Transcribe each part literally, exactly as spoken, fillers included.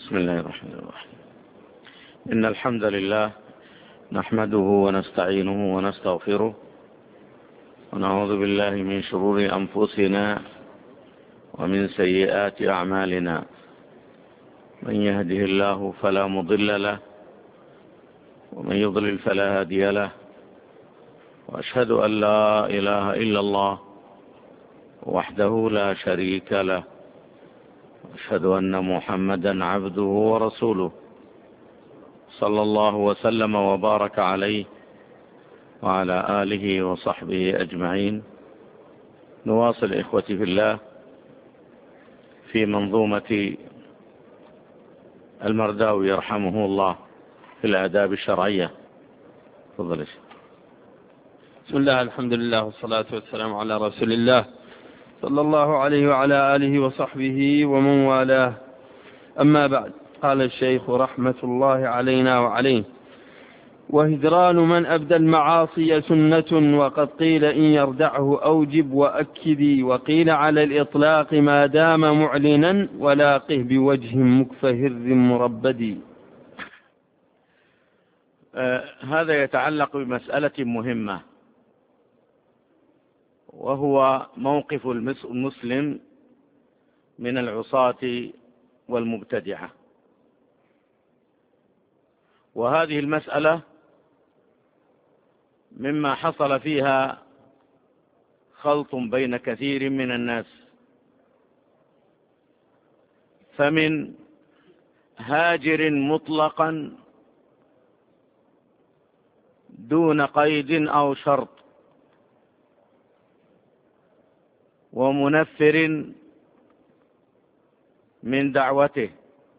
بسم الله الرحمن الرحيم. إن الحمد لله نحمده ونستعينه ونستغفره ونعوذ بالله من شرور أنفسنا ومن سيئات أعمالنا. من يهده الله فلا مضل له ومن يضلل فلا هادي له، وأشهد أن لا إله إلا الله وحده لا شريك له، وأشهد أن محمدا عبده ورسوله صلى الله وسلم وبارك عليه وعلى آله وصحبه أجمعين. نواصل إخوتي في الله في منظومة المرداوي يرحمه الله في الآداب الشرعية. تفضل. بسم الله، الحمد لله والصلاة والسلام على رسول الله صلى الله عليه وعلى آله وصحبه ومن والاه. أما بعد، قال الشيخ رحمة الله علينا وعليه: وهجران من أبدى المعاصي سنة، وقد قيل إن يردعه أوجب وأكدي، وقيل على الإطلاق ما دام معلنا، ولاقه بوجه مكفهر مربدي. آه هذا يتعلق بمسألة مهمة، وهو موقف المسلم من العصاة والمبتدعة. وهذه المسألة مما حصل فيها خلط بين كثير من الناس، فمن هاجر مطلقا دون قيد أو شرط، ومنفر من دعوته،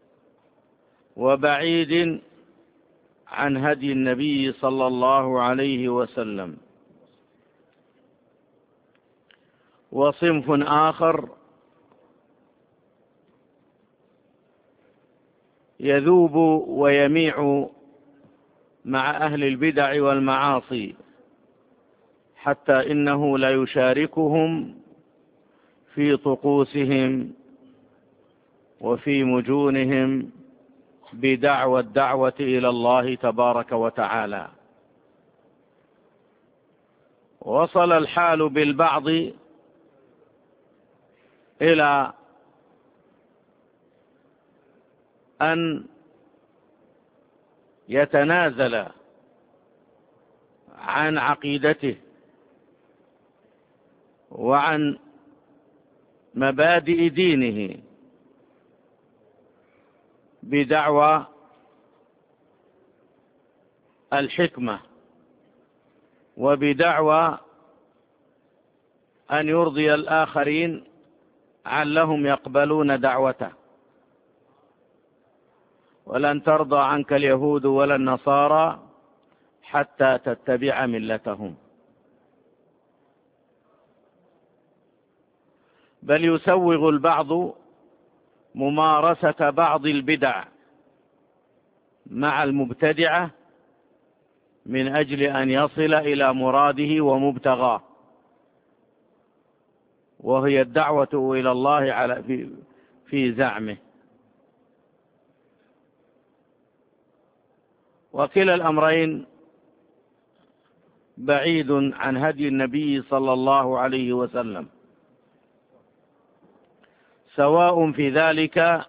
وبعيد عن هدي النبي صلى الله عليه وسلم. وصنف آخر يذوب ويميع مع أهل البدع والمعاصي، حتى إنه لا يشاركهم في طقوسهم وفي مجونهم بدعوى الدعوة إلى الله تبارك وتعالى. وصل الحال بالبعض إلى أن يتنازل عن عقيدته وعن مبادئ دينه بدعوى الحكمة، وبدعوى أن يرضي الآخرين علهم يقبلون دعوته. ولن ترضى عنك اليهود ولا النصارى حتى تتبع ملتهم. بل يسوغ البعض ممارسة بعض البدع مع المبتدعة من أجل أن يصل إلى مراده ومبتغاه، وهي الدعوة إلى الله على في, في زعمه. وكلا الأمرين بعيد عن هدي النبي صلى الله عليه وسلم، سواء في ذلك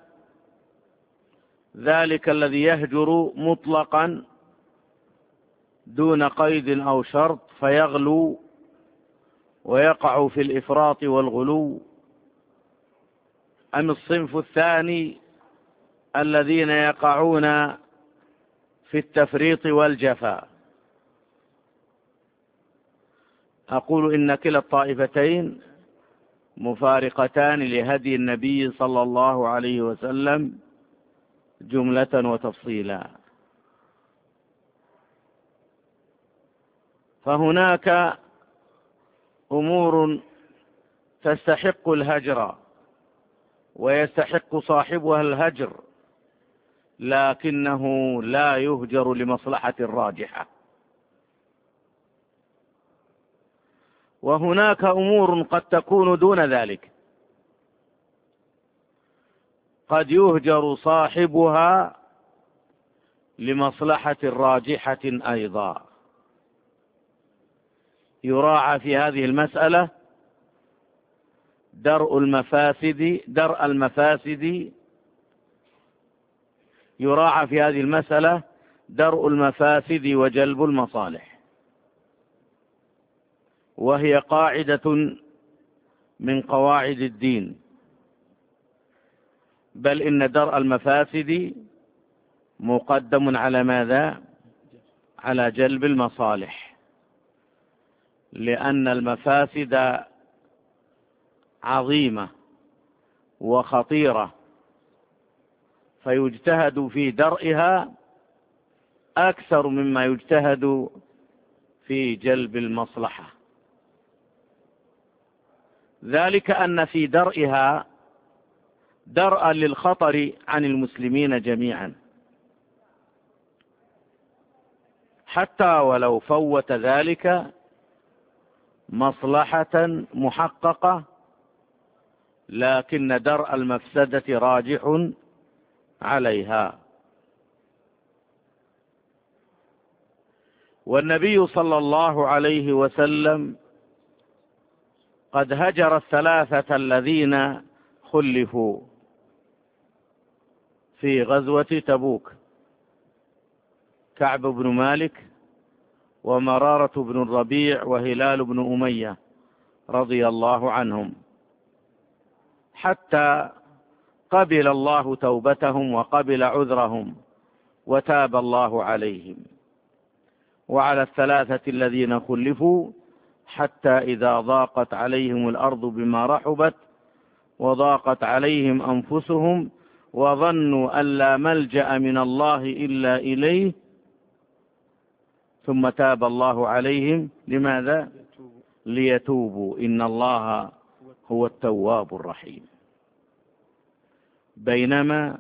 ذلك الذي يهجر مطلقا دون قيد أو شرط فيغلو ويقع في الإفراط والغلو، أم الصنف الثاني الذين يقعون في التفريط والجفاء. أقول إن كلا الطائفتين مفارقتان لهدي النبي صلى الله عليه وسلم جملة وتفصيلا. فهناك أمور تستحق الهجر ويستحق صاحبها الهجر، لكنه لا يهجر لمصلحة راجحة. وهناك أمور قد تكون دون ذلك، قد يهجر صاحبها لمصلحة راجحة أيضا. يراعى في هذه المسألة درء المفاسد درء المفاسد يراعى في هذه المسألة درء المفاسد وجلب المصالح، وهي قاعدة من قواعد الدين، بل إن درء المفاسد مقدم على ماذا؟ على جلب المصالح، لأن المفاسد عظيمة وخطيرة، فيجتهد في درئها أكثر مما يجتهد في جلب المصلحة. ذلك أن في درئها درءا للخطر عن المسلمين جميعا، حتى ولو فوت ذلك مصلحة محققة، لكن درء المفسدة راجح عليها. والنبي صلى الله عليه وسلم قد هجر الثلاثة الذين خلفوا في غزوة تبوك: كعب بن مالك ومرارة بن الربيع وهلال بن أمية رضي الله عنهم، حتى قبل الله توبتهم وقبل عذرهم وتاب الله عليهم. وعلى الثلاثة الذين خلفوا حتى إذا ضاقت عليهم الأرض بما رحبت وضاقت عليهم أنفسهم وظنوا أن لا ملجأ من الله إلا إليه ثم تاب الله عليهم. لماذا؟ ليتوبوا إن الله هو التواب الرحيم. بينما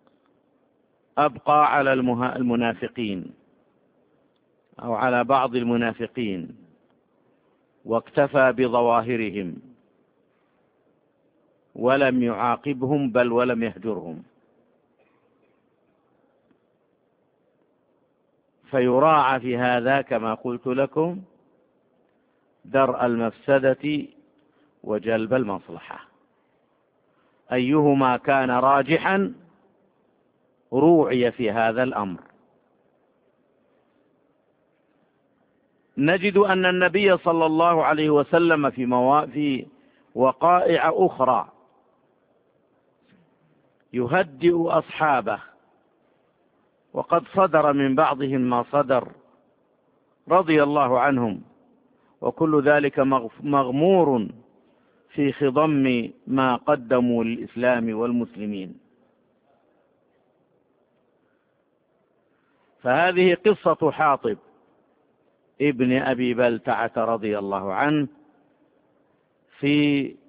أبقى على المنافقين أو على بعض المنافقين واكتفى بظواهرهم ولم يعاقبهم بل ولم يهجرهم. فيراعى في هذا كما قلت لكم درء المفسدة وجلب المصلحة، أيهما كان راجحا روعي في هذا الأمر. نجد أن النبي صلى الله عليه وسلم في, موا... في وقائع أخرى يهدئ أصحابه، وقد صدر من بعضهم ما صدر رضي الله عنهم، وكل ذلك مغمور في خضم ما قدموا للإسلام والمسلمين. فهذه قصة حاطب ابن أبي بلتعة رضي الله عنه في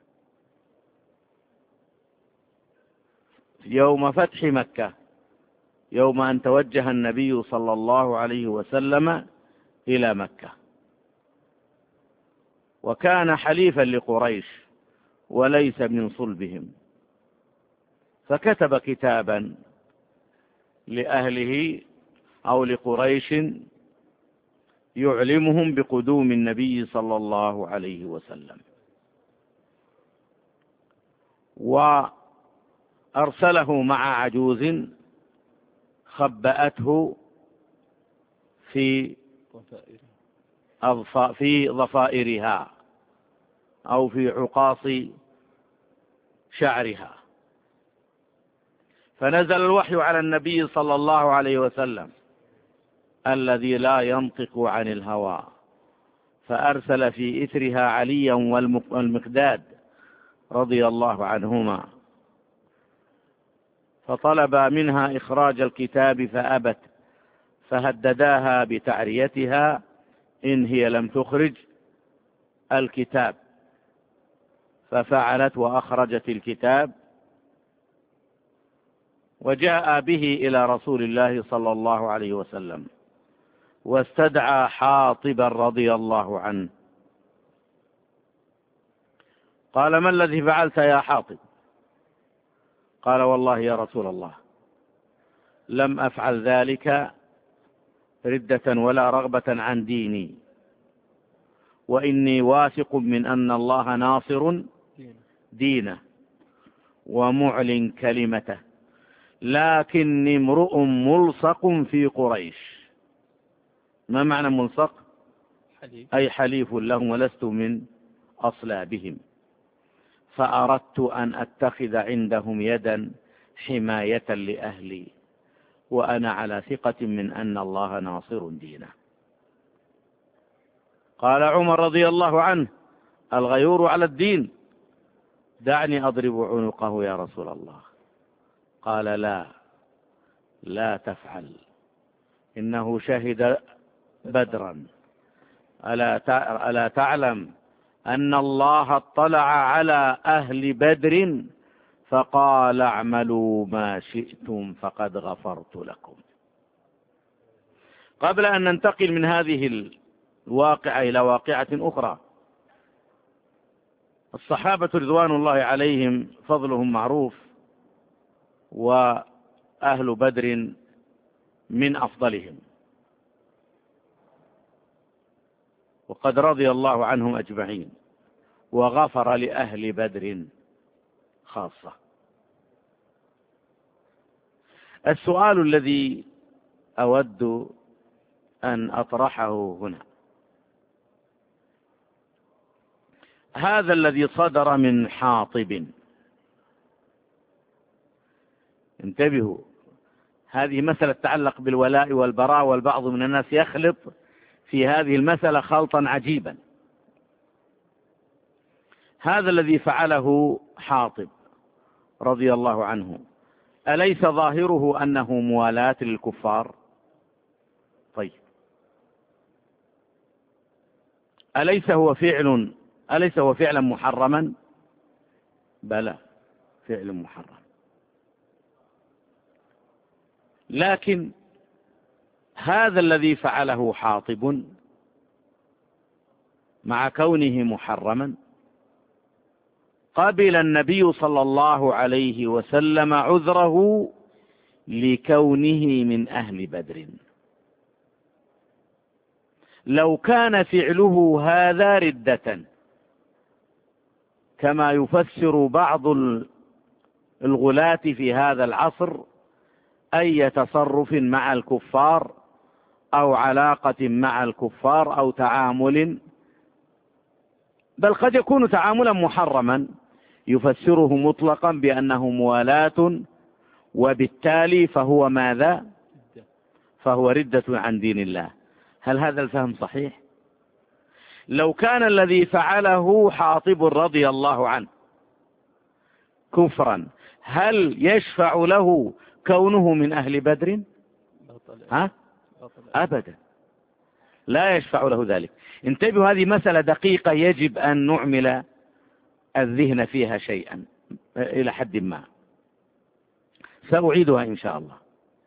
يوم فتح مكة، يوم أن توجه النبي صلى الله عليه وسلم إلى مكة، وكان حليفا لقريش وليس من صلبهم، فكتب كتابا لأهله أو لقريش يعلمهم بقدوم النبي صلى الله عليه وسلم، وأرسله مع عجوز خبأته في في ضفائرها أو في عقاص شعرها. فنزل الوحي على النبي صلى الله عليه وسلم الذي لا ينطق عن الهوى، فأرسل في إثرها عليا والمقداد رضي الله عنهما، فطلب منها إخراج الكتاب فأبت، فهدداها بتعريتها إن هي لم تخرج الكتاب، ففعلت وأخرجت الكتاب وجاء به إلى رسول الله صلى الله عليه وسلم، واستدعى حاطبا رضي الله عنه. قال: ما الذي فعلت يا حاطب؟ قال والله يا رسول الله لم أفعل ذلك ردة ولا رغبة عن ديني، وإني واثق من أن الله ناصر دينه ومعلن كلمته، لكني امرؤ ملصق في قريش. ما معنى ملصق؟ حليف. أي حليف لهم ولست من أصلابهم، فأردت أن أتخذ عندهم يدا حماية لأهلي، وأنا على ثقة من أن الله ناصر دينه. قال عمر رضي الله عنه الغيور على الدين، دعني أضرب عنقه يا رسول الله. قال لا لا تفعل، إنه شهد بدرا، ألا تعلم أن الله اطلع على أهل بدر فقال اعملوا ما شئتم فقد غفرت لكم. قبل أن ننتقل من هذه الواقعة إلى واقعة أخرى، الصحابة رضوان الله عليهم فضلهم معروف، وأهل بدر من أفضلهم، وقد رضي الله عنهم أجمعين وغفر لأهل بدر خاصة. السؤال الذي أود أن أطرحه هنا، هذا الذي صدر من حاطب، انتبهوا، هذه مسألة تتعلق بالولاء والبراء، والبعض من الناس يخلط في هذه المسألة خلطا عجيبا. هذا الذي فعله حاطب رضي الله عنه، أليس ظاهره أنه موالاة للكفار؟ طيب، أليس هو فعل أليس هو فعلا محرما؟ بلى، فعل محرم، لكن هذا الذي فعله حاطب مع كونه محرما قبل النبي صلى الله عليه وسلم عذره لكونه من أهل بدر. لو كان فعله هذا ردة كما يفسر بعض الغلاة في هذا العصر، أي تصرف مع الكفار أو علاقة مع الكفار أو تعامل، بل قد يكون تعاملا محرما يفسره مطلقا بأنه موالاة، وبالتالي فهو ماذا؟ فهو ردة عن دين الله. هل هذا الفهم صحيح؟ لو كان الذي فعله حاطب رضي الله عنه كفرا، هل يشفع له كونه من أهل بدر؟ ها؟ أبدا، لا يشفع له ذلك. انتبهوا، هذه مسألة دقيقة يجب أن نعمل الذهن فيها شيئا إلى حد ما، سأعيدها إن شاء الله.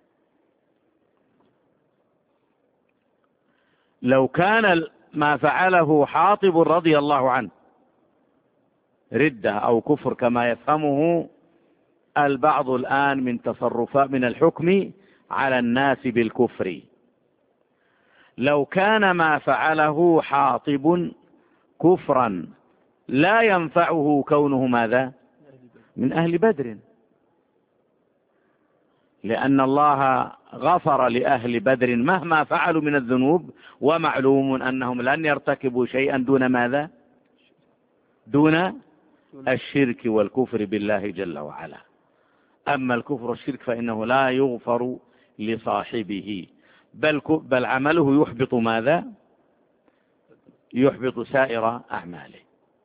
لو كان ما فعله حاطب رضي الله عنه ردة أو كفر كما يفهمه البعض الآن من تصرفات من الحكم على الناس بالكفر، لو كان ما فعله حاطب كفرا لا ينفعه كونه ماذا؟ من أهل بدر، لأن الله غفر لأهل بدر مهما فعلوا من الذنوب، ومعلوم أنهم لن يرتكبوا شيئا دون ماذا؟ دون الشرك والكفر بالله جل وعلا. أما الكفر والشرك فإنه لا يغفر لصاحبه، بل, بل عمله يحبط ماذا؟ يحبط سائر أعماله.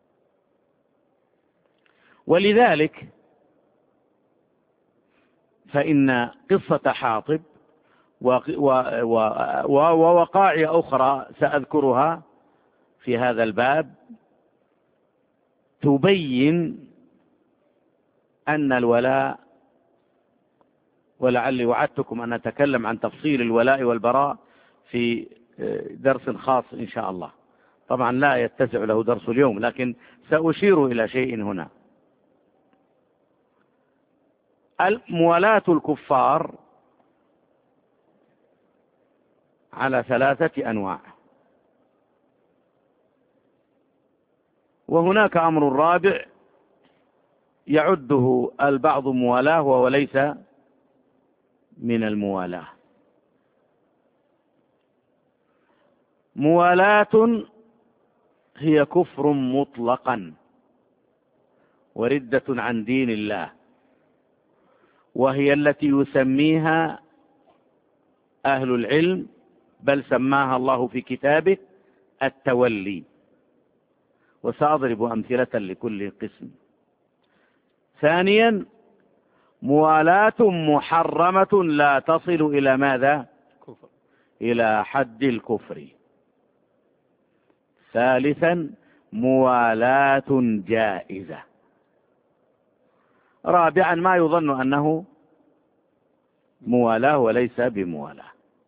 ولذلك فإن قصة حاطب ووقائع أخرى سأذكرها في هذا الباب تبين أن الولاء، ولعلي وعدتكم أن نتكلم عن تفصيل الولاء والبراء في درس خاص إن شاء الله، طبعا لا يتسع له درس اليوم، لكن سأشير إلى شيء هنا. موالاة الكفار على ثلاثة أنواع، وهناك أمر رابع يعده البعض موالاة وهو ليس من الموالاة. موالاة هي كفر مطلقا وردة عن دين الله، وهي التي يسميها أهل العلم، بل سماها الله في كتابه التولي، وسأضرب أمثلة لكل قسم. ثانيا، موالاة محرمة لا تصل إلى ماذا؟ كفر. إلى حد الكفر. ثالثا، موالاة جائزة. رابعا، ما يظن أنه موالاة وليس بموالاة.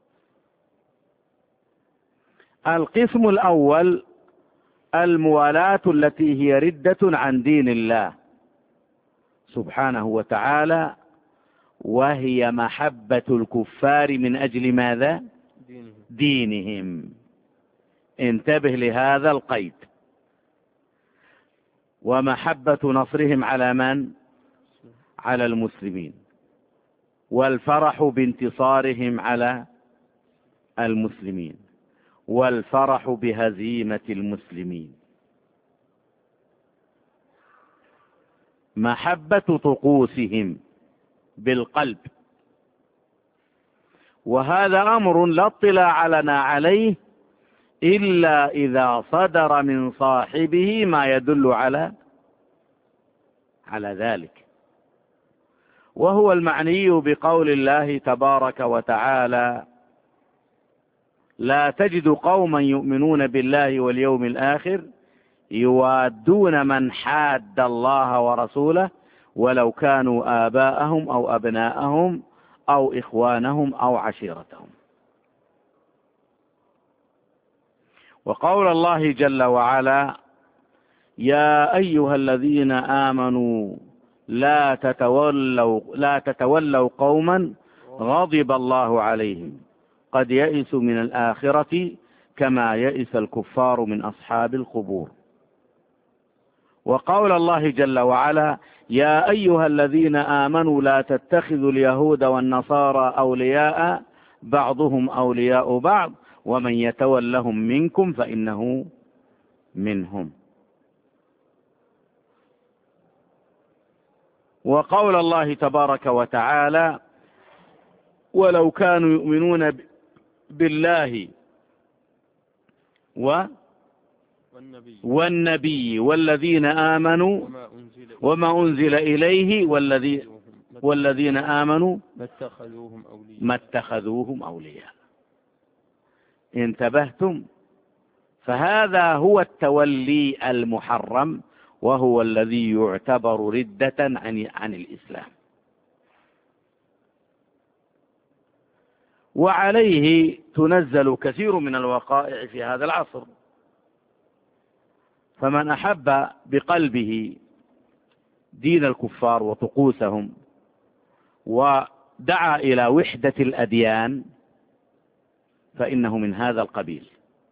القسم الأول الموالاة التي هي ردة عن دين الله سبحانه وتعالى، وهي محبة الكفار من أجل ماذا؟ دينهم, دينهم. انتبه لهذا القيد. ومحبة نصرهم على من؟ على المسلمين، والفرح بانتصارهم على المسلمين، والفرح بهزيمة المسلمين. محبة طقوسهم بالقلب، وهذا أمر لا اطلاع لنا عليه إلا إذا صدر من صاحبه ما يدل على على ذلك، وهو المعني بقول الله تبارك وتعالى: لا تجد قوما يؤمنون بالله واليوم الآخر يوادون من حاد الله ورسوله ولو كانوا آباءهم أو أبناءهم أو إخوانهم أو عشيرتهم. وقول الله جل وعلا: يا أيها الذين آمنوا لا تتولوا, لا تتولوا قوما غضب الله عليهم قد يئسوا من الآخرة كما يئس الكفار من أصحاب القبور. وقول الله جل وعلا: يا أيها الذين آمنوا لا تتخذوا اليهود والنصارى أولياء بعضهم أولياء بعض ومن يتولهم منكم فإنه منهم. وقول الله تبارك وتعالى: ولو كانوا يؤمنون بالله و والنبي, والنبي والذين آمنوا وما أنزل إليه والذي والذين آمنوا ما اتخذوهم أولياء, ما اتخذوهم أولياء. انتبهتم؟ فهذا هو التولي المحرم، وهو الذي يعتبر ردة عن, عن الإسلام. وعليه تنزل كثير من الوقائع في هذا العصر. فمن أحب بقلبه دين الكفار وطقوسهم ودعا إلى وحدة الأديان فإنه من هذا القبيل.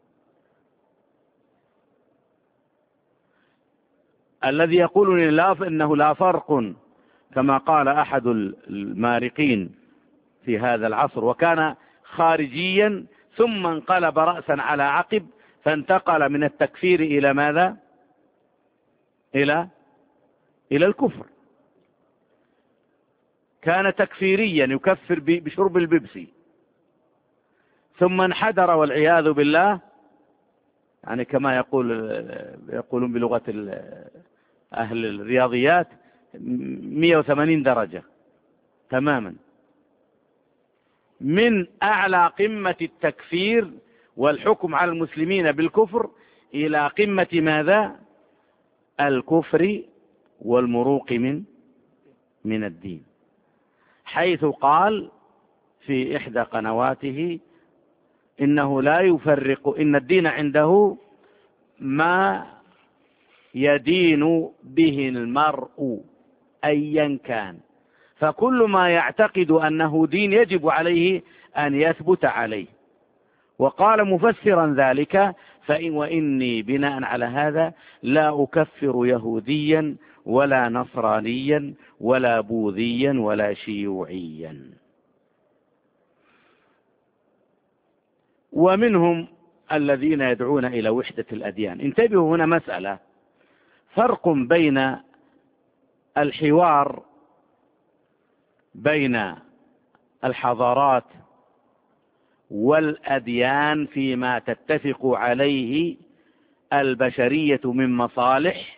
الذي يقول إنه لا فرق، كما قال أحد المارقين في هذا العصر، وكان خارجيا ثم انقلب رأسا على عقب، فانتقل من التكفير إلى ماذا؟ إلى إلى الكفر. كان تكفيريا يكفر بشرب البيبسي، ثم انحدر والعياذ بالله، يعني كما يقول يقولون بلغة أهل الرياضيات مئة وثمانين درجة تماما، من أعلى قمة التكفير والحكم على المسلمين بالكفر إلى قمة ماذا؟ الكفر والمروق من من الدين، حيث قال في إحدى قنواته إنه لا يفرق، إن الدين عنده ما يدين به المرء أيا كان، فكل ما يعتقد أنه دين يجب عليه أن يثبت عليه. وقال مفسرا ذلك: فإن وإني بناء على هذا لا أكفر يهوديا ولا نصرانيا ولا بوذيا ولا شيوعيا. ومنهم الذين يدعون إلى وحدة الأديان. انتبهوا هنا مسألة، فرق بين الحوار بين الحضارات والأديان فيما تتفق عليه البشرية من مصالح،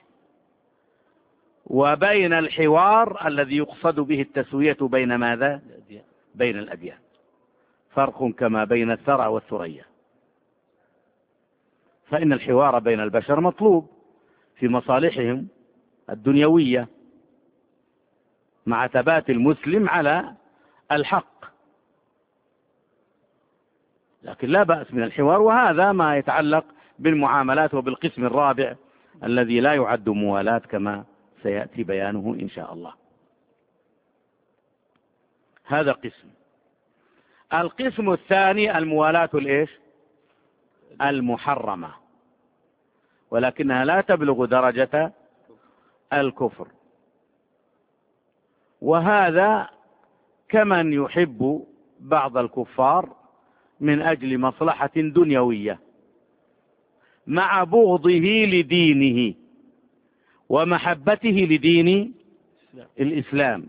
وبين الحوار الذي يقصد به التسوية بين ماذا؟ بين الأديان. فرق كما بين الثرى والثريا. فإن الحوار بين البشر مطلوب في مصالحهم الدنيوية مع ثبات المسلم على الحق، لكن لا بأس من الحوار. وهذا ما يتعلق بالمعاملات وبالقسم الرابع الذي لا يعد موالاة كما سيأتي بيانه إن شاء الله. هذا قسم. القسم الثاني الموالاة الإيش؟ المحرمة، ولكنها لا تبلغ درجة الكفر. وهذا كمن يحب بعض الكفار من أجل مصلحة دنيوية مع بغضه لدينه ومحبته لدين الإسلام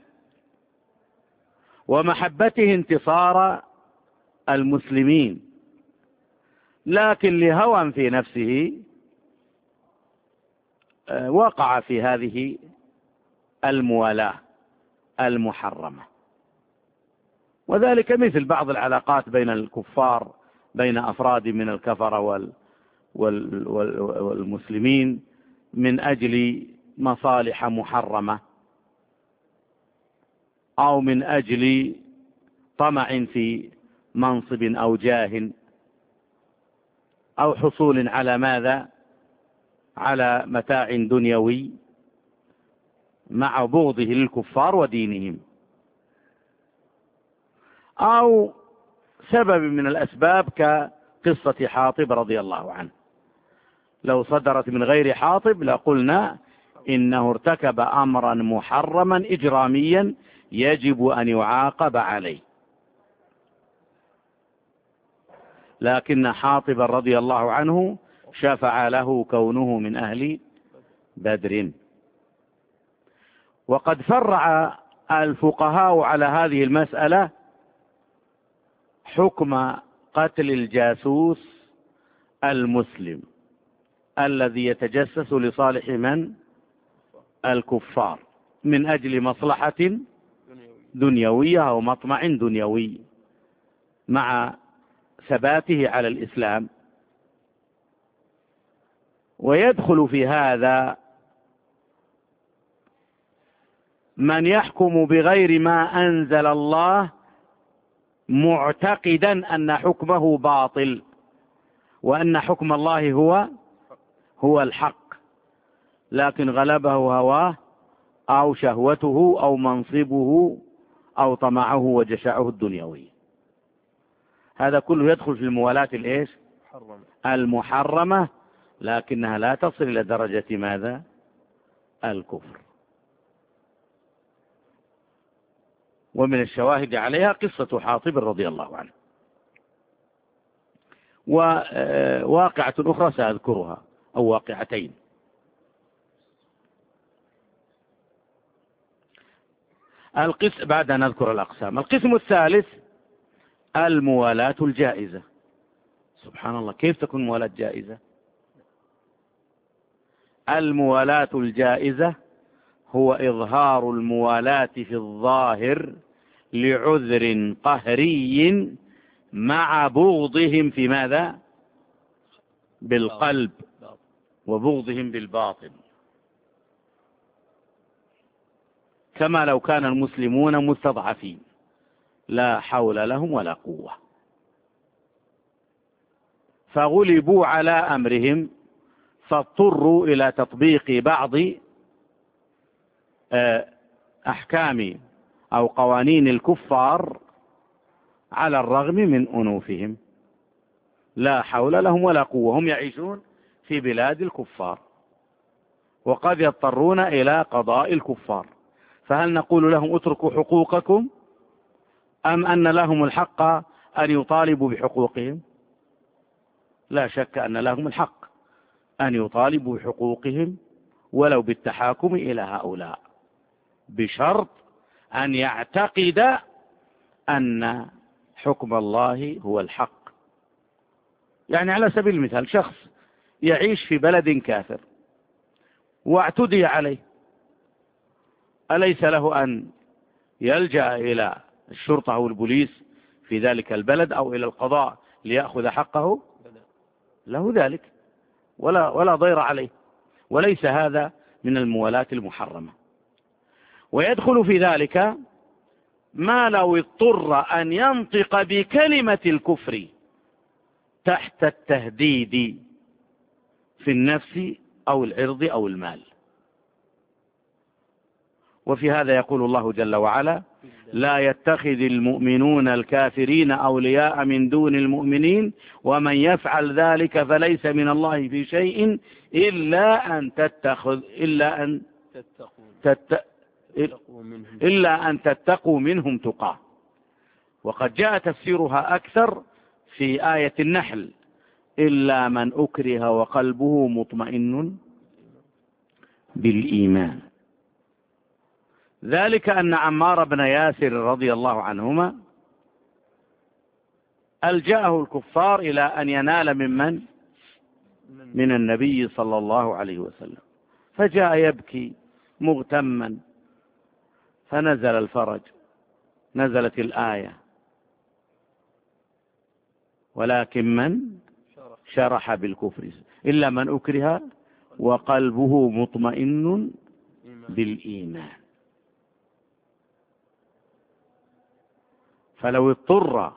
ومحبته انتصار المسلمين، لكن لهوى في نفسه وقع في هذه الموالاة المحرمة. وذلك مثل بعض العلاقات بين الكفار، بين أفراد من الكفرة وال وال والمسلمين من أجل مصالح محرمة، أو من أجل طمع في منصب أو جاه، أو حصول على ماذا؟ على متاع دنيوي مع بغضه للكفار ودينهم، أو سبب من الأسباب كقصة حاطب رضي الله عنه. لو صدرت من غير حاطب لقلنا إنه ارتكب أمرا محرما إجراميا يجب أن يعاقب عليه، لكن حاطب رضي الله عنه شفع له كونه من أهل بدر. وقد فرع الفقهاء على هذه المسألة حكم قتل الجاسوس المسلم الذي يتجسس لصالح من؟ الكفار، من أجل مصلحة دنيوية أو مطمع دنيوي مع ثباته على الإسلام. ويدخل في هذا من يحكم بغير ما أنزل الله معتقدا أن حكمه باطل، وأن حكم الله هو هو الحق، لكن غلبه هواه أو شهوته أو منصبه أو طمعه وجشعه الدنيوي. هذا كله يدخل في الموالاة الإيش؟ المحرمة، لكنها لا تصل إلى درجة ماذا؟ الكفر. ومن الشواهد عليها قصة حاطب رضي الله عنه. وواقعة أخرى سأذكرها، أو واقعتين. القسم بعد أن نذكر الأقسام. القسم الثالث الموالاة الجائزة. سبحان الله، كيف تكون موالاة جائزة؟ الموالاة الجائزة هو إظهار الموالاة في الظاهر لعذر قهري مع بغضهم في ماذا؟ بالقلب، وبغضهم بالباطن، كما لو كان المسلمون مستضعفين لا حول لهم ولا قوة، فغلبوا على أمرهم فاضطروا إلى تطبيق بعض أحكام أو قوانين الكفار على الرغم من أنوفهم، لا حول لهم ولا قوة، هم يعيشون في بلاد الكفار وقد يضطرون إلى قضاء الكفار، فهل نقول لهم اتركوا حقوقكم أم أن لهم الحق أن يطالبوا بحقوقهم؟ لا شك أن لهم الحق أن يطالبوا بحقوقهم ولو بالتحاكم إلى هؤلاء، بشرط أن يعتقد أن حكم الله هو الحق. يعني على سبيل المثال شخص يعيش في بلد كافر واعتدي عليه، أليس له أن يلجأ إلى الشرطة أو البوليس في ذلك البلد أو إلى القضاء ليأخذ حقه؟ له ذلك ولا, ولا ضير عليه، وليس هذا من الموالاة المحرمة. ويدخل في ذلك ما لو اضطر أن ينطق بكلمة الكفر تحت التهديد في النفس أو العرض أو المال. وفي هذا يقول الله جل وعلا: لا يتخذ المؤمنون الكافرين أولياء من دون المؤمنين ومن يفعل ذلك فليس من الله في شيء إلا أن تتخذ إلا أن تت... إلا أن تتقوا منهم تقى. وقد جاء تفسيرها أكثر في آية النحل: إلا من أكره وقلبه مطمئن بالإيمان. ذلك أن عمار بن ياسر رضي الله عنهما ألجأه الكفار إلى أن ينال ممن من النبي صلى الله عليه وسلم، فجاء يبكي مغتما، فنزل الفرج، نزلت الآية: ولكن من شرح بالكفر إلا من أكره وقلبه مطمئن بالإيمان. فلو اضطر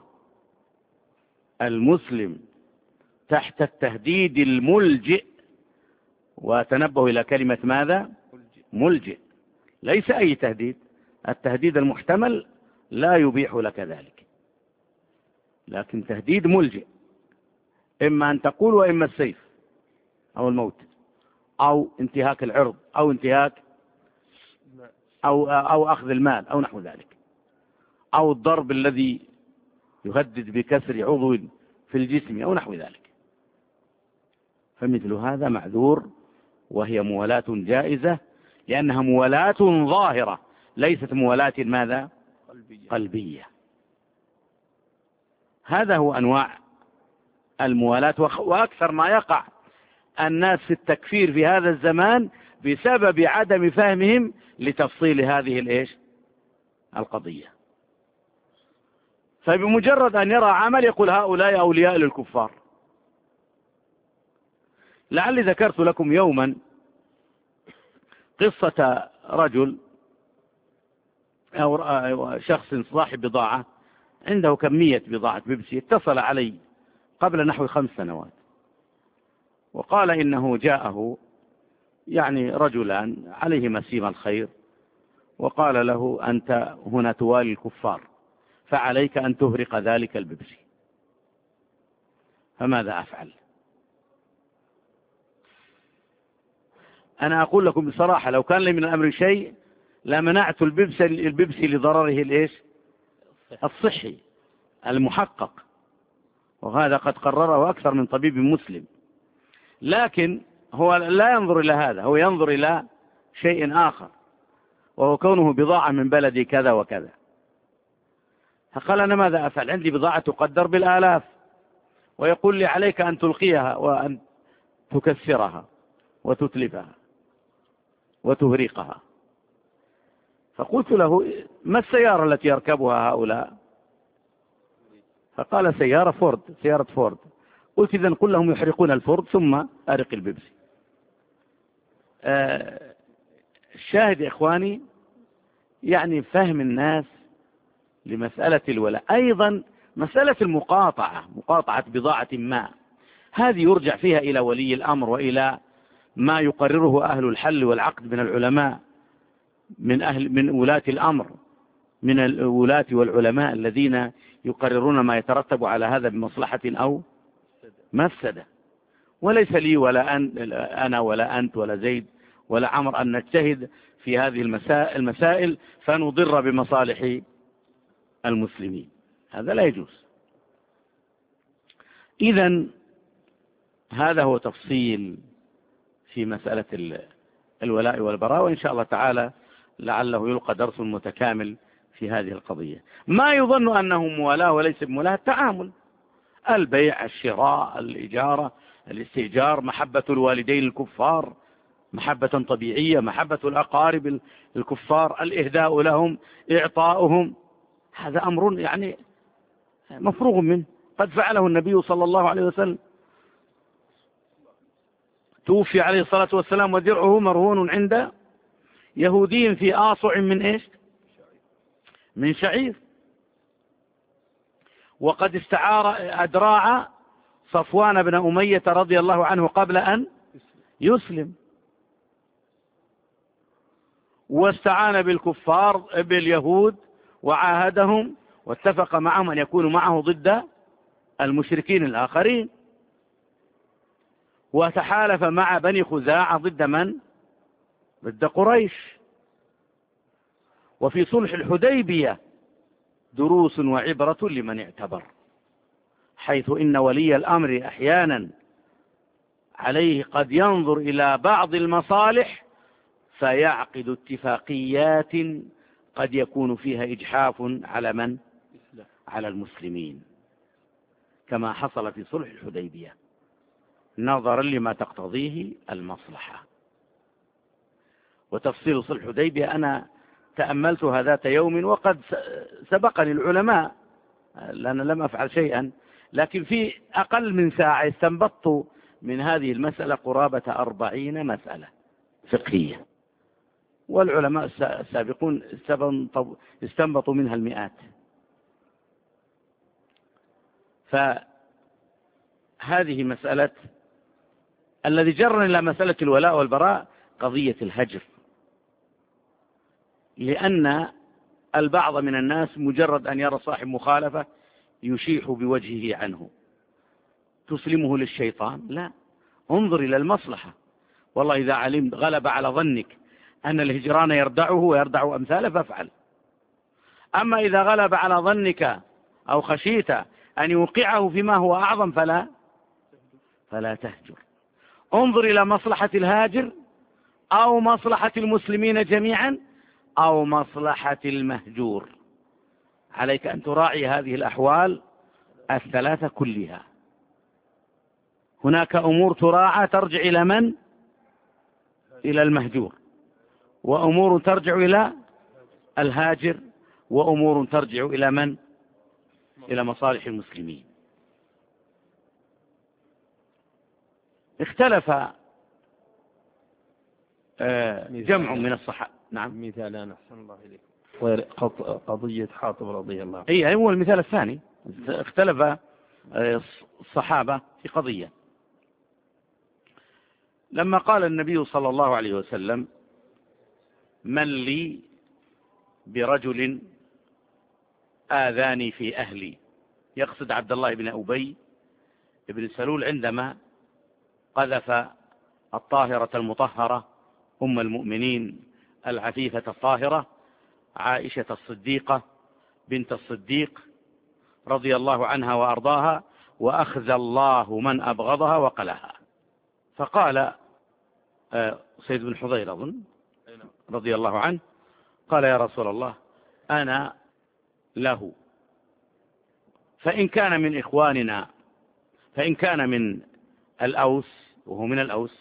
المسلم تحت التهديد الملجئ، وتنبه إلى كلمة ماذا؟ ملجئ، ليس أي تهديد، التهديد المحتمل لا يبيح لك ذلك، لكن تهديد ملجئ، إما أن تقول وإما السيف أو الموت أو انتهاك العرض أو انتهاك أو, أو أخذ المال أو نحو ذلك، أو الضرب الذي يهدد بكسر عضو في الجسم أو نحو ذلك. فمثل هذا معذور، وهي موالاة جائزة، لأنها موالاة ظاهرة ليست موالاة ماذا؟ قلبية. قلبية. هذا هو أنواع الموالاة. وأكثر ما يقع الناس في التكفير في هذا الزمان بسبب عدم فهمهم لتفصيل هذه الإيش؟ القضية. فبمجرد أن يرى عمل يقول هؤلاء أولياء للكفار. لعلي ذكرت لكم يوما قصة رجل أو شخص صاحب بضاعة عنده كمية بضاعة بيبسي، اتصل علي قبل نحو خمس سنوات وقال إنه جاءه يعني رجلان عليهما سيم الخير، وقال له: أنت هنا توالي الكفار، فعليك أن تهرق ذلك البيبسي. فماذا أفعل؟ أنا أقول لكم بصراحة، لو كان لي من الأمر شيء لمنعت البيبسي, البيبسي لضرره الإيش؟ الصحي المحقق، وهذا قد قرره أكثر من طبيب مسلم. لكن هو لا ينظر إلى هذا، هو ينظر إلى شيء آخر، وهو كونه بضاعة من بلدي كذا وكذا. فقال: أنا ماذا أفعل؟ عندي بضاعة تقدر بالآلاف، ويقول لي عليك أن تلقيها وأن تكسرها وتتلفها وتهريقها. فقلت له: ما السيارة التي يركبها هؤلاء؟ فقال: سيارة فورد، سيارة فورد. قلت: إذن قل لهم يحرقون الفورد ثم أرق البيبسي. آه الشاهد يا إخواني، يعني فهم الناس لمسألة الولاء. أيضا مسألة المقاطعة، مقاطعة بضاعة ما، هذه يرجع فيها إلى ولي الأمر وإلى ما يقرره أهل الحل والعقد من العلماء من أهل من ولاة الأمر، من الولاة والعلماء الذين يقررون ما يترتب على هذا بمصلحة أو مفسدة. وليس لي ولا أن أنا ولا أنت ولا زيد ولا عمر أن نجتهد في هذه المسائل فنضر بمصالح المسلمين، هذا لا يجوز. إذن هذا هو تفصيل في مسألة الولاء والبراء، وإن شاء الله تعالى لعله يلقى درس متكامل في هذه القضية. ما يظن أنه موالاة وليس بموالاة، التعامل، البيع، الشراء، الإجارة، الاستئجار، محبة الوالدين الكفار محبة طبيعية، محبة الأقارب الكفار، الإهداء لهم، إعطاؤهم، هذا أمر يعني مفروغ منه، قد فعله النبي صلى الله عليه وسلم. توفي عليه الصلاة والسلام ودرعه مرهون عند يهودي في آصع من إيش؟ من شعير. وقد استعار أدراع صفوان بن أمية رضي الله عنه قبل أن يسلم، واستعان بالكفار باليهود وعاهدهم واتفق معهم أن يكونوا معه ضد المشركين الآخرين، وتحالف مع بني خزاعة ضد من؟ ضد قريش. وفي صلح الحديبية دروس وعبرة لمن اعتبر، حيث إن ولي الأمر أحيانا عليه قد ينظر إلى بعض المصالح فيعقد اتفاقيات قد يكون فيها إجحاف على من؟ على المسلمين، كما حصل في صلح الحديبية نظرا لما تقتضيه المصلحة. وتفصيل صلح الحديبية أنا تأملتها ذات يوم، وقد سبقني العلماء لأن لم أفعل شيئا، لكن في أقل من ساعة استنبطت من هذه المسألة قرابة أربعين مسألة فقهية، والعلماء السابقون استنبطوا منها المئات. فهذه مسألة الذي جرني إلى مسألة الولاء والبراء قضية الهجر، لأن البعض من الناس مجرد أن يرى صاحب مخالفة يشيح بوجهه عنه، تسلمه للشيطان؟ لا، انظر إلى المصلحة. والله إذا علمت غلب على ظنك أن الهجران يردعه ويردع أمثاله فافعل. أما إذا غلب على ظنك أو خشيت أن يوقعه فيما هو أعظم فلا فلا تهجر. انظر إلى مصلحة الهاجر أو مصلحة المسلمين جميعا أو مصلحة المهجور. عليك أن تراعي هذه الأحوال الثلاثة كلها. هناك أمور تراعى ترجع إلى من؟ إلى المهجور، وأمور ترجع إلى الهاجر، وأمور ترجع إلى من؟ إلى مصالح المسلمين. اختلف جمع من الصحابة. نعم، مثالان أحسن الله إليكم، غير قضية حاطب رضي الله عنه. أي هو المثال الثاني. اختلف الصحابة في قضية، لما قال النبي صلى الله عليه وسلم: من لي برجل آذاني في أهلي، يقصد عبد الله بن أبي بن سلول عندما قذف الطاهرة المطهرة أم المؤمنين العفيفة الطاهرة عائشة الصديقة بنت الصديق رضي الله عنها وأرضاها، وأخذ الله من أبغضها وقلها. فقال سيد بن حضير أظن رضي الله عنه، قال: يا رسول الله، أنا له، فإن كان من إخواننا، فإن كان من الأوس وهو من الأوس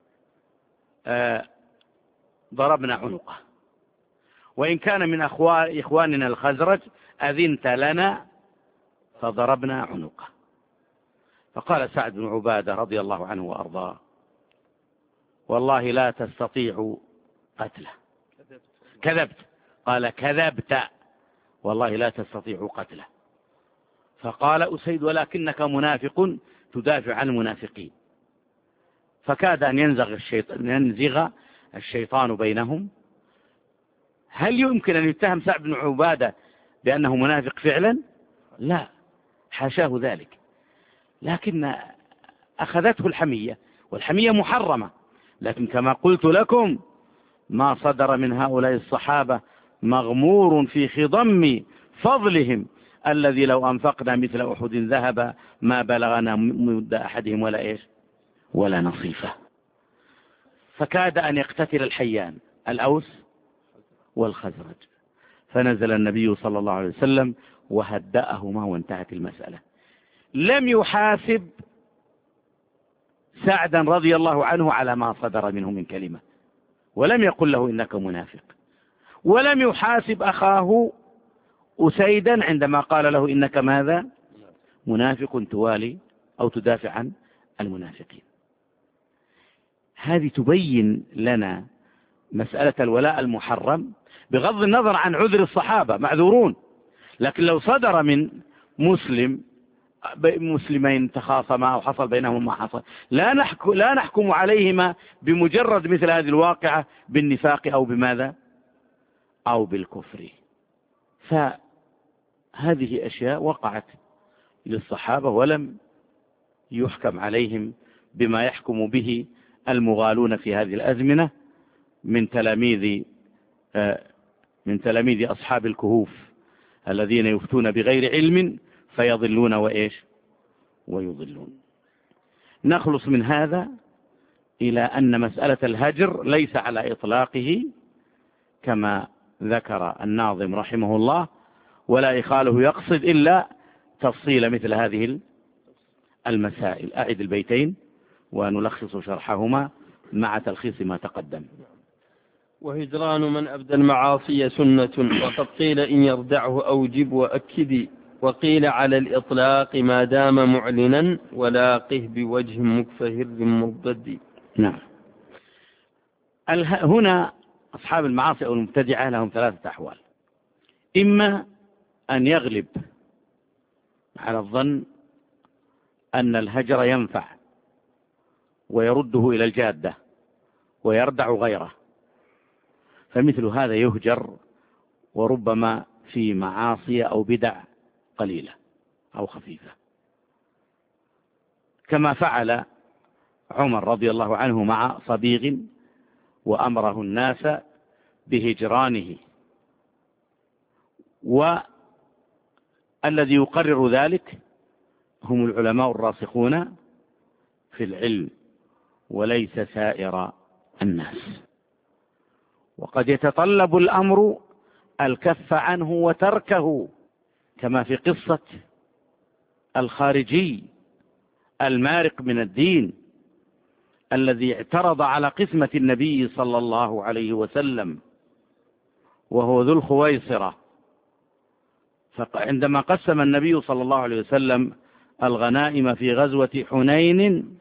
ضربنا عنقه، وإن كان من إخواننا الخزرج أذنت لنا فضربنا عنقه. فقال سعد بن عبادة رضي الله عنه وأرضاه: والله لا تستطيع قتله. كذبت. قال: كذبت، والله لا تستطيع قتله. فقال أسيد: ولكنك منافق تدافع عن المنافقين. فكاد أن ينزغ الشيطان, ينزغ الشيطان بينهم هل يمكن أن يتهم سعد بن عبادة بأنه منافق فعلا؟ لا، حاشاه ذلك، لكن أخذته الحمية، والحمية محرمة. لكن كما قلت لكم ما صدر من هؤلاء الصحابة مغمور في خضم فضلهم الذي لو أنفقنا مثل أحد ذهب ما بلغنا مد أحدهم ولا إيش ولا نصيفه. فكاد أن يقتتل الحيان الأوس والخزرج، فنزل النبي صلى الله عليه وسلم وهدأهما وانتهت المسألة. لم يحاسب سعدا رضي الله عنه على ما صدر منه من كلمة، ولم يقل له إنك منافق، ولم يحاسب أخاه أسيدا عندما قال له إنك ماذا منافق توالي أو تدافع عن المنافقين. هذه تبين لنا مسألة الولاء المحرم بغض النظر عن عذر الصحابة، معذورون، لكن لو صدر من مسلم مسلمين تخاصما أو حصل بينهم ما حصل لا نحكم, لا نحكم عليهما بمجرد مثل هذه الواقعة بالنفاق أو بماذا أو بالكفر. فهذه أشياء وقعت للصحابة ولم يحكم عليهم بما يحكم به المغالون في هذه الأزمنة من تلاميذ من تلاميذ أصحاب الكهوف الذين يفتون بغير علم فيضلون وإيش ويضلون. نخلص من هذا إلى أن مسألة الهجر ليس على إطلاقه كما ذكر الناظم رحمه الله، ولا إخاله يقصد إلا تفصيل مثل هذه المسائل. أعد البيتين ونلخص شرحهما مع تلخيص ما تقدم. وهجران من أبدى المعاصي سنة، وقد قيل إن يردعه أوجب وأكد، وقيل على الإطلاق ما دام معلنا ولاقه بوجه مكفهر مرتد. نعم. هنا أصحاب المعاصي أو المبتدعة لهم ثلاثة أحوال: إما أن يغلب على الظن أن الهجر ينفع ويرده إلى الجادة ويردع غيره، فمثل هذا يهجر وربما في معاصي أو بدع قليلة أو خفيفة، كما فعل عمر رضي الله عنه مع صبيغ وأمره الناس بهجرانه. والذي يقرر ذلك هم العلماء الراسخون في العلم وليس سائر الناس. وقد يتطلب الأمر الكف عنه وتركه، كما في قصة الخارجي المارق من الدين الذي اعترض على قسمة النبي صلى الله عليه وسلم وهو ذو الخويصرة. فعندما قسم النبي صلى الله عليه وسلم الغنائم في غزوة حنين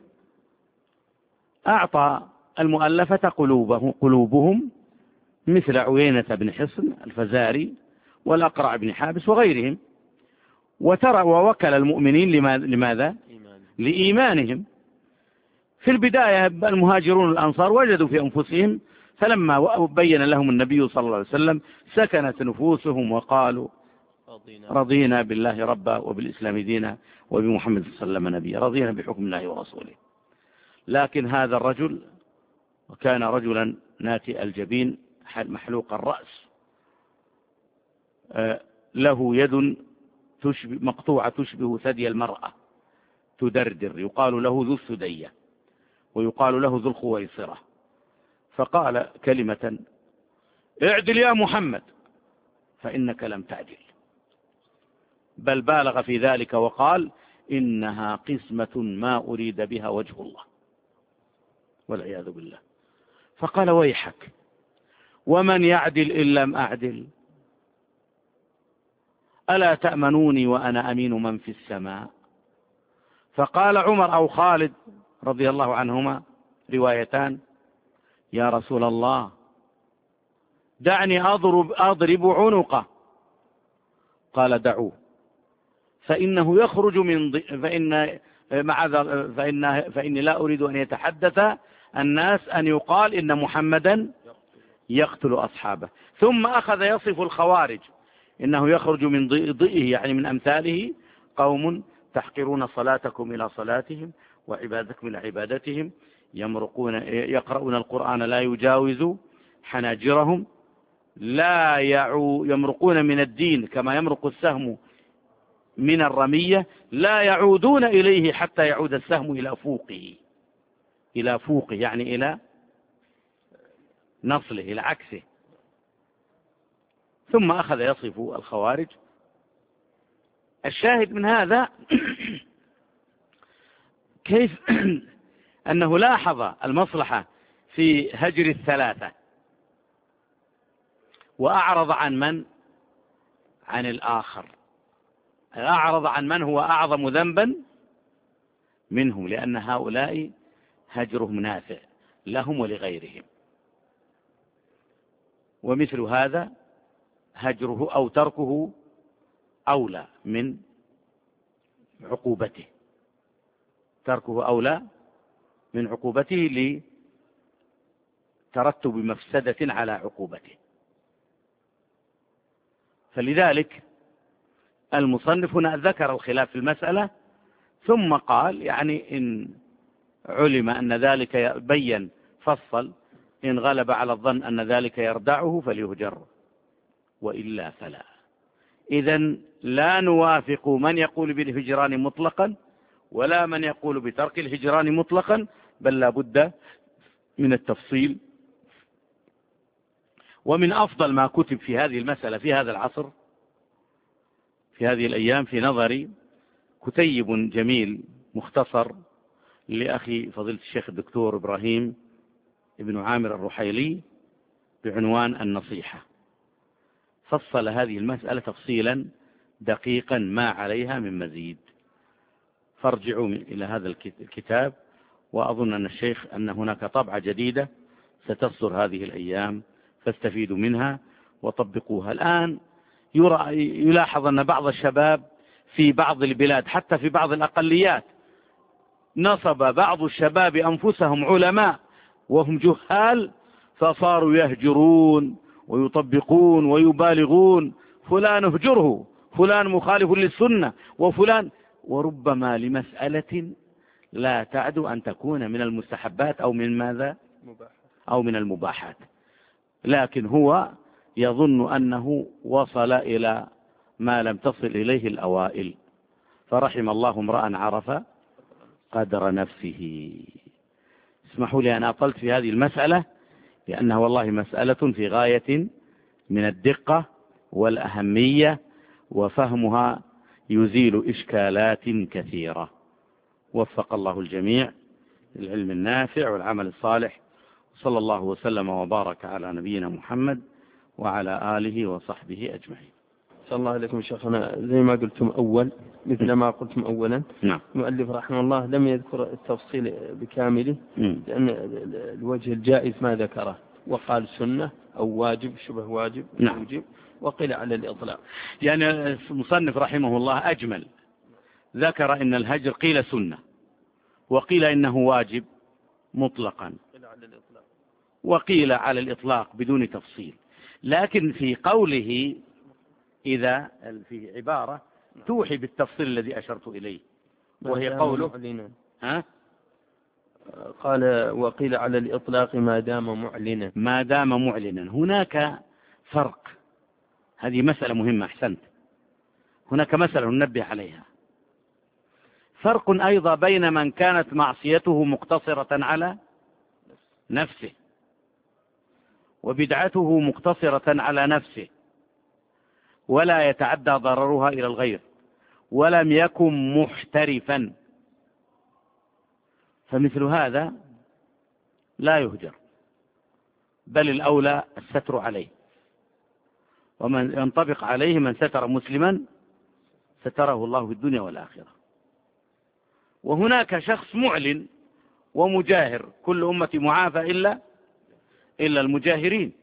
أعطى المؤلفة قلوبهم, قلوبهم مثل عيينة بن حصن الفزاري والأقرع بن حابس وغيرهم، وترى ووكل المؤمنين لماذا؟ لإيمانهم. في البداية المهاجرون الأنصار وجدوا في أنفسهم، فلما بين لهم النبي صلى الله عليه وسلم سكنت نفوسهم وقالوا رضينا بالله ربا وبالإسلام دينا وبمحمد صلى الله عليه وسلم نبيا، رضينا بحكم الله ورسوله. لكن هذا الرجل وكان رجلا ناتئ الجبين محلوق الرأس، له يد تشبه مقطوعة تشبه ثدي المرأة تدردر، يقال له ذو الثدية ويقال له ذو الخويصرة. فقال كلمة: اعدل يا محمد فإنك لم تعدل، بل بالغ في ذلك وقال: إنها قسمة ما أريد بها وجه الله، والعياذ بالله. فقال: ويحك، ومن يعدل إن لم أعدل؟ ألا تأمنوني وأنا أمين من في السماء؟ فقال عمر أو خالد رضي الله عنهما، روايتان: يا رسول الله دعني أضرب, أضرب عنقه. قال: دعوه فإنه يخرج من ض... فإن مع فإن فإني لا أريد أن يتحدث الناس أن يقال إن محمدا يقتل أصحابه. ثم أخذ يصف الخوارج إنه يخرج من ضئه يعني من أمثاله قوم تحقرون صلاتكم إلى صلاتهم وعبادتكم إلى عبادتهم يمرقون يقرؤون القرآن لا يجاوز حناجرهم لا يعو يمرقون من الدين كما يمرق السهم من الرمية لا يعودون إليه حتى يعود السهم إلى فوقه إلى فوقه يعني إلى نصله إلى عكسه. ثم أخذ يصف الخوارج. الشاهد من هذا كيف أنه لاحظ المصلحة في هجر الثلاثة وأعرض عن من عن الآخر أعرض عن من هو أعظم ذنبا منهم لأن هؤلاء هجرهم نافع لهم ولغيرهم. ومثل هذا هجره أو تركه أولى من عقوبته تركه أولى من عقوبته لترتب مفسدة على عقوبته. فلذلك المصنف هنا ذكر الخلاف في المسألة ثم قال يعني إن علم أن ذلك بين فصل إن غلب على الظن أن ذلك يردعه فليهجر وإلا فلا. إذن لا نوافق من يقول بالهجران مطلقا ولا من يقول بترك الهجران مطلقا بل لا بد من التفصيل. ومن أفضل ما كتب في هذه المسألة في هذا العصر في هذه الأيام في نظري كتيب جميل مختصر لأخي فضيلة الشيخ الدكتور إبراهيم ابن عامر الرحيلي بعنوان النصيحة. فصل هذه المسألة تفصيلا دقيقا ما عليها من مزيد. فارجعوا إلى هذا الكتاب. وأظن أن الشيخ أن هناك طبعة جديدة ستصدر هذه الأيام فاستفيدوا منها وطبقوها. الآن يرى يلاحظ أن بعض الشباب في بعض البلاد حتى في بعض الأقليات نصب بعض الشباب أنفسهم علماء وهم جهال فصاروا يهجرون ويطبقون ويبالغون فلان اهجره فلان مخالف للسنة وفلان وربما لمسألة لا تعد أن تكون من المستحبات أو من ماذا أو من المباحات لكن هو يظن أنه وصل إلى ما لم تصل إليه الأوائل. فرحم الله امرأ عرف قدر نفسه. اسمحوا لي أن أطلت في هذه المسألة لأنها والله مسألة في غاية من الدقة والأهمية وفهمها يزيل إشكالات كثيرة. وفق الله الجميع للعلم النافع والعمل الصالح. صلى الله وسلم وبارك على نبينا محمد وعلى آله وصحبه أجمعين. صلى الله عليكم شيخنا. زي ما قلتم أول مثل ما قلتم أولا نعم. المؤلف رحمه الله لم يذكر التفصيل بكامله لأن الوجه الجائز ما ذكره وقال سنة أو واجب شبه واجب نعم. يوجب وقيل على الإطلاق. يعني المصنف رحمه الله أجمل ذكر إن الهجر قيل سنة وقيل إنه واجب مطلقا وقيل على الإطلاق بدون تفصيل. لكن في قوله إذا في عبارة توحي بالتفصيل الذي أشرت إليه وهي قوله ها؟ قال وقيل على الإطلاق ما دام معلنا ما دام معلنا. هناك فرق. هذه مسألة مهمة أحسنت. هناك مسألة ننبه عليها. فرق أيضا بين من كانت معصيته مقتصرة على نفسه وبدعته مقتصرة على نفسه ولا يتعدى ضررها إلى الغير ولم يكن محترفا فمثل هذا لا يهجر بل الأولى الستر عليه. ومن ينطبق عليه من ستر مسلما ستره الله في الدنيا والآخرة. وهناك شخص معلن ومجاهر كل أمة معافى إلا إلا المجاهرين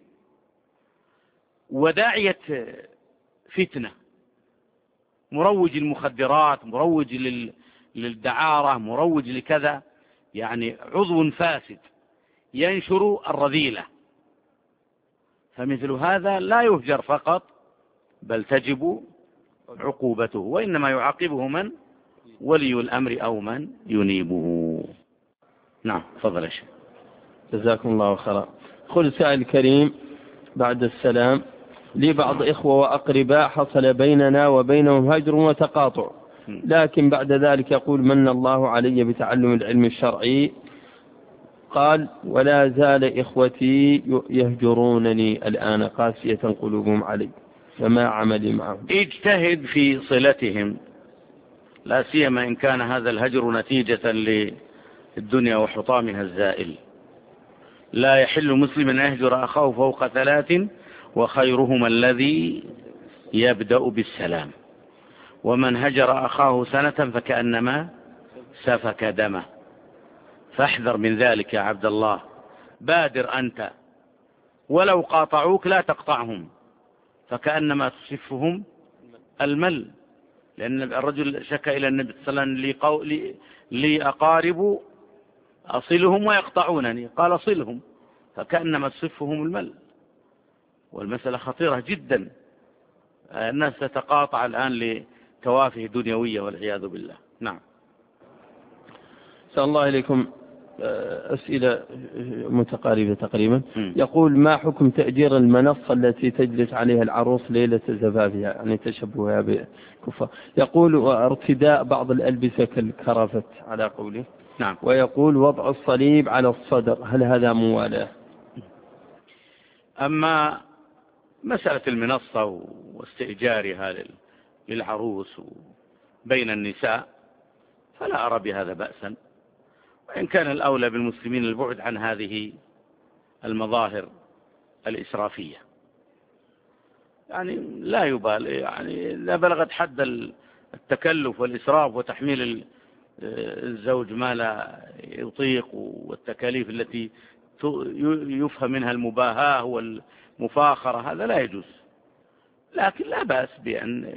وداعية فتنة مروج المخدرات مروج للدعارة مروج لكذا يعني عضو فاسد ينشر الرذيلة فمثل هذا لا يهجر فقط، بل تجب عقوبته، وإنما يعاقبه من ولي الأمر أو من ينيبه. نعم، تفضل يا شيخ. جزاكم الله خيرا. قل سائل كريم بعد السلام: لي بعض إخوة وأقرباء حصل بيننا وبينهم هجر وتقاطع، لكن بعد ذلك يقول من الله علي بتعلم العلم الشرعي. قال: ولا زال إخوتي يهجرونني الآن قاسية قلوبهم علي، فما عملي معهم؟ اجتهد في صلتهم، لا سيما إن كان هذا الهجر نتيجة للدنيا وحطامها الزائل. لا يحل مسلم أن يهجر أخاه فوق ثلاث، وخيرهما الذي يبدأ بالسلام. ومن هجر أخاه سنة فكأنما سفك دمه. فاحذر من ذلك يا عبد الله، بادر أنت، ولو قاطعوك لا تقطعهم، فكأنما تصفهم المل. لأن الرجل شكى إلى النبي صلى الله عليه وسلم: لي أقارب أصلهم ويقطعونني، قال: صلهم، فكأنما تصفهم المل. والمسألة خطيرة جدا، الناس تتقاطع الآن لتوافه دنيوية والعياذ بالله. نعم. سأل الله إليكم أسئلة متقاربة تقريبا. يقول: ما حكم تأجير المنصة التي تجلس عليها العروس ليلة زفافها، يعني تشبهها بكفار؟ يقول: وارتداء بعض الألبسة كالكرافت على قوله. نعم. ويقول: وضع الصليب على الصدر، هل هذا موالاه؟ أما مسألة المنصة واستئجارها للعروس بين النساء فلا أرى بهذا بأسا، وإن كان الأولى بالمسلمين البعد عن هذه المظاهر الإسرافية. يعني لا يبالي، يعني لا بلغت حد التكلف والإسراف وتحميل الزوج ما لا يطيق، والتكاليف التي يفهم منها المباهاة والمفاخرة، هذا لا يجوز. لكن لا بأس بأن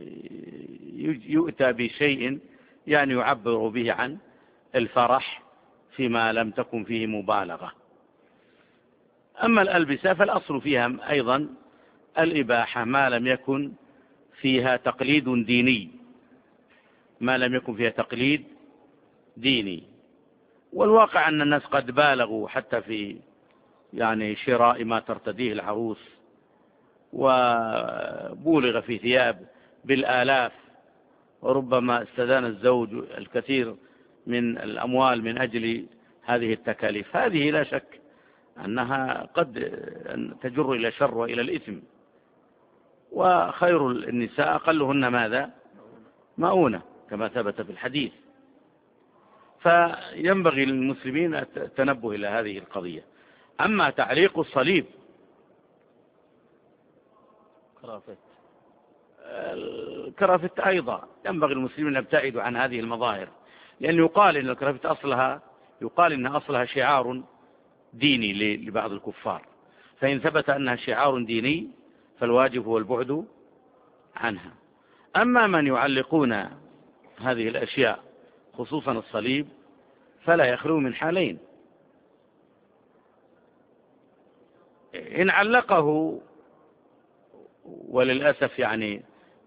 يؤتى بشيء يعني يعبر به عن الفرح فيما لم تكن فيه مبالغة. أما الألبسة فالأصل فيها أيضا الإباحة ما لم يكن فيها تقليد ديني، ما لم يكن فيها تقليد ديني. والواقع أن الناس قد بالغوا حتى في يعني شراء ما ترتديه العروس، وبولغ في ثياب بالآلاف، وربما استدان الزوج الكثير من الأموال من أجل هذه التكاليف. هذه لا شك أنها قد تجر إلى شر وإلى الإثم. وخير النساء أقلهن ماذا؟ مؤونة، كما ثبت في الحديث. فينبغي للمسلمين التنبه إلى هذه القضية. أما تعليق الصليب كرافت الكرافت أيضا ينبغي المسلمين أن يبتعدوا عن هذه المظاهر، لأن يقال إن الكرافت أصلها يقال إن أصلها شعار ديني لبعض الكفار، فإن ثبت أنها شعار ديني فالواجب هو البعد عنها. أما من يعلقون هذه الأشياء خصوصا الصليب فلا يخلو من حالين: إن علقه وللأسف يعني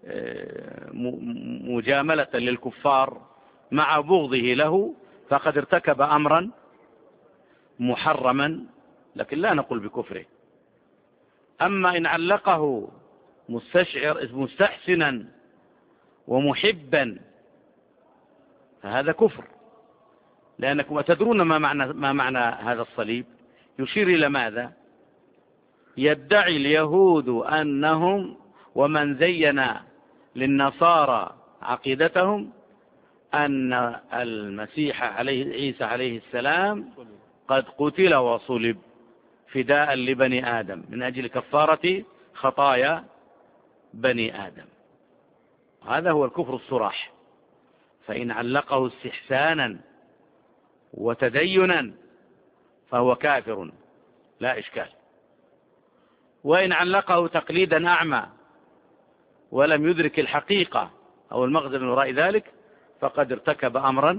مجاملة للكفار مع بغضه له فقد ارتكب أمرا محرما، لكن لا نقول بكفره. أما إن علقه مستشعر مستحسنا ومحبا فهذا كفر، لأنكم تدرون ما معنى, ما معنى هذا الصليب. يشير إلى ماذا؟ يدعي اليهود أنهم ومن زين للنصارى عقيدتهم أن المسيح عليه عيسى عليه السلام قد قتل وصلب فداء لبني آدم من أجل كفارة خطايا بني آدم. هذا هو الكفر الصراح. فإن علقه استحسانا وتدينا فهو كافر لا إشكال، وإن علقه تقليدا أعمى ولم يدرك الحقيقة أو المغزى من وراء ذلك فقد ارتكب أمرا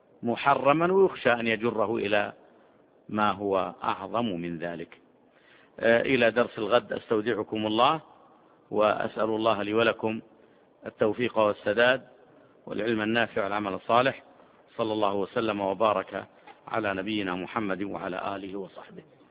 محرما ويخشى أن يجره إلى ما هو أعظم من ذلك. إلى درس الغد أستودعكم الله، وأسأل الله لي ولكم التوفيق والسداد والعلم النافع والعمل الصالح. صلى الله وسلم وبارك على نبينا محمد وعلى آله وصحبه.